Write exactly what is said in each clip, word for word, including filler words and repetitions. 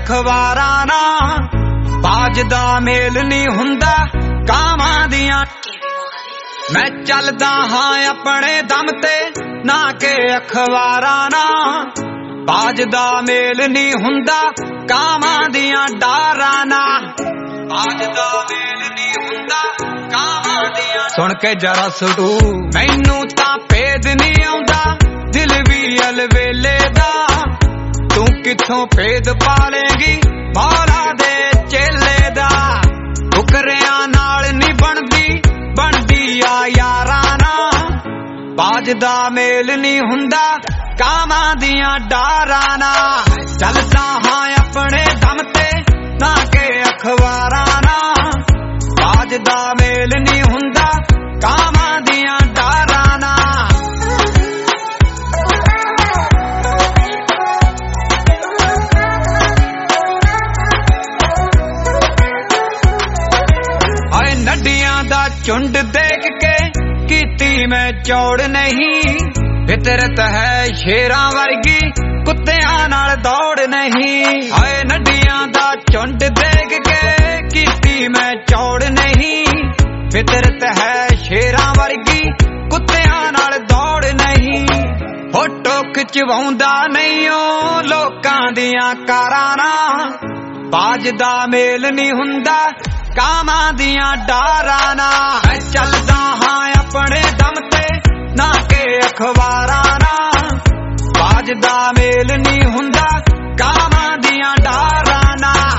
अखबारां नाल बाज दा मेल नहीं हुंदा कावां दियां। मैं चलदा हां अपने दम ते ना के अखबारां नाल बाज दा मेल नहीं हुंदा कावां दियां डारां नाल। बाज दा मेल नहीं हुंदा कावां दियां। सुन के जरा सुटू मैनू तां भेद नहीं आउंदा दिल भी अलवेले दा। तू किथों भेद पालेगी मौला दे चेले दा। फुकरियां नाल नहीं बनदी बनदी आ यारां नाल बाज दा मेल नहीं हुंदा कावां दियां डारां नाल। चलदा हां अपने दम ते ना के अखबारां नाल बाज दा मेल नहीं हुंदा कावां दियां डारां नाल। आए नड्डियां दा झुंड देख के कीती मैं चौड़ नहीं। फितरत है शेरां वर्गी कुत्तियां नाल दौड़ नहीं। आए नड्डियां दा झुंड देख के कीती मैं चौड़ नहीं। फितरत है शेरां वर्गी कुत्तियां नाल दौड़ नहीं। फोटो खिचवाउंदा नहीं ओ लोकां दियां कारां नाल बाज दा मेल नहीं हुंदा कावां दियां डारां नाल। चलदा हां अपने दम ते ना के अखबारां नाल बाज दा मेल नहीं हुंदा कावां दियां डारां नाल।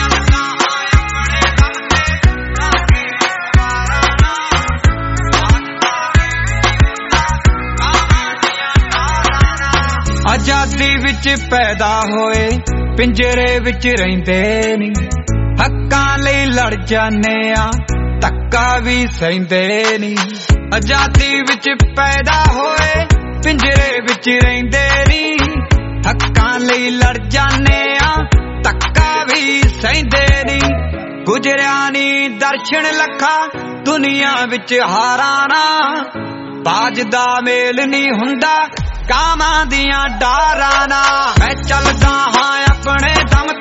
आजादी विच पैदा होए पिंजरे विच रहिंदे नहीं। हक्कां लई लड़ जाने आ धक्का भी सहिंदे नहीं। आजादी विच पैदा होए पिंजरे विच रहिंदे नहीं। हक्कां लई लड़ जाने आ धक्का भी सहिंदे नहीं। गुजरिया नी दर्शन लखा दुनिया विच हारां नाल बाज दा मेल नहीं हुंदा कावां दियां डारां नाल। मैं चलदा हां अपने दम